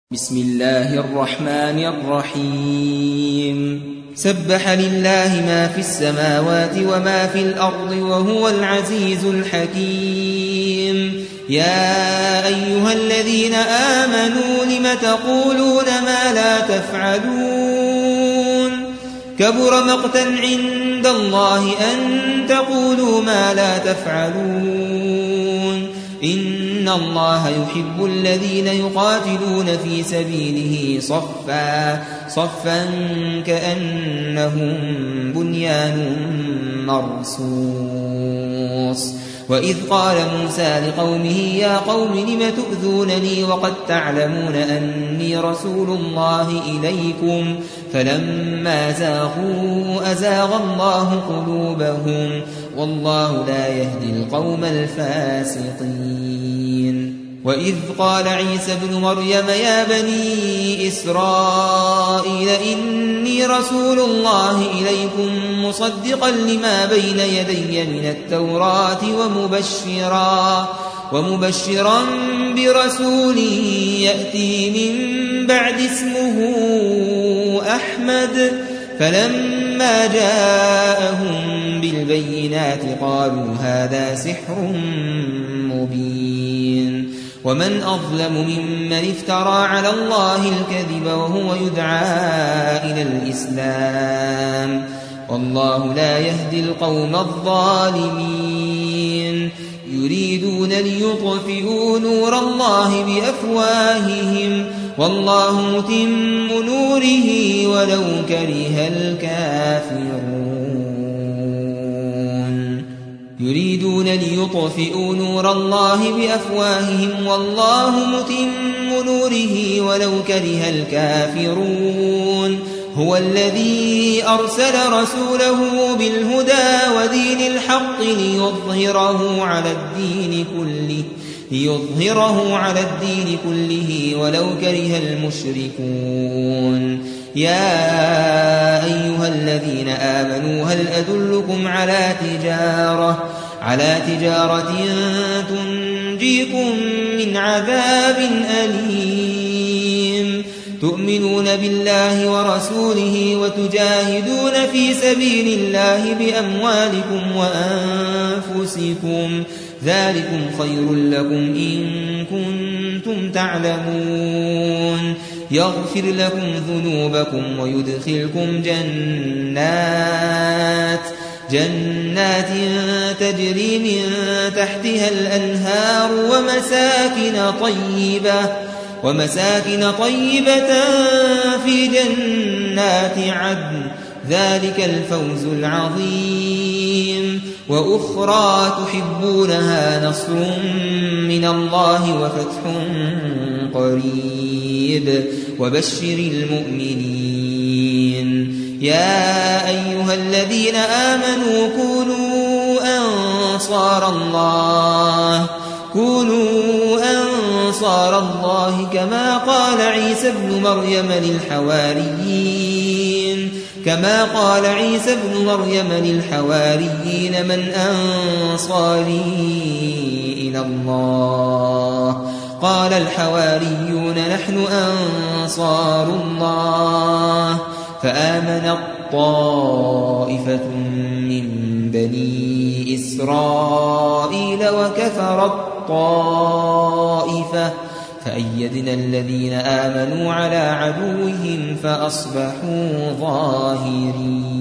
بسم الله الرحمن الرحيم سبح لله ما في السماوات وما في الأرض وهو العزيز الحكيم يا أيها الذين آمنوا لم تقولون ما لا تفعلون كبر مقتا عند الله أن تقولوا ما لا تفعلون إن الله يحب الذين يقاتلون في سبيله صفا كأنهم بنيان مرصوص وإذ قال موسى لقومه يا قوم لم تؤذونني وقد تعلمون أني رسول الله إليكم فلما زاغوا أزاغ الله قلوبهم والله لا يهدي القوم الفاسقين وإذ قال عيسى ابن مريم يا بني إسرائيل إني رسول الله إليكم مصدقا لما بين يدي من التوراة ومبشرا برسول يأتي من بعد اسمه أحمد فلما جاءهم بالبينات قالوا هذا سحر مبين ومن أظلم ممن افترى على الله الكذب وهو يدعى إلى الإسلام والله لا يهدي القوم الظالمين يريدون ليطفئوا نور الله بأفواههم والله متم نوره ولو كره الكافرون يريدون ليطفئوا نور الله بأفواههم والله متم نوره ولو كره الكافرون هو الذي أرسل رسوله بالهدى ودين الحق ليظهره على الدين كله ولو كره المشركون يا أيها الذين آمنوا هل أدلكم على تجارة تنجيكم من عذاب أليم تؤمنون بالله ورسوله وتجاهدون في سبيل الله بأموالكم وأنفسكم ذلكم خير لكم إن كنتم تعلمون يغفر لكم ذنوبكم ويدخلكم جنات تجري من تحتها الأنهار ومساكن طيبة في جنات عدن ذلك الفوز العظيم وأخرى تحبونها نصر من الله وفتح قريب وبشر المؤمنين يا أيها الذين آمنوا كونوا أنصار الله كما قال عيسى ابن مريم للحواريين من أنصاري إلى الله قال الحواريون نحن أنصار الله فآمنت طائفة من بني إسرائيل وكفرت طائفة فأيدنا الذين آمنوا على عدوهم فأصبحوا ظاهرين